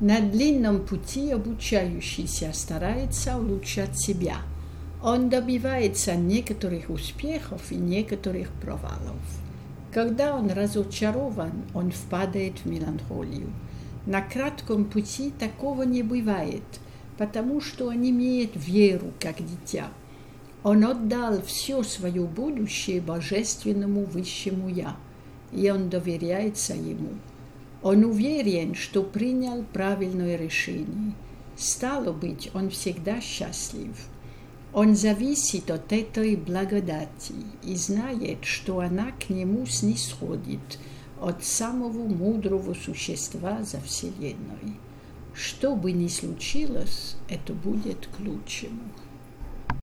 На длинном пути обучающийся старается улучшать себя. Он добивается некоторых успехов и некоторых провалов. Когда он разочарован, он впадает в меланхолию. На кратком пути такого не бывает, потому что он имеет веру, как дитя. Он отдал все свое будущее божественному высшему Я, и он доверяется ему. Он уверен, что принял правильное решение. Стало быть, он всегда счастлив. Он зависит от этой благодати и знает, что она к нему снисходит от самого мудрого существа за Вселенной. Что бы ни случилось, это будет к лучшему.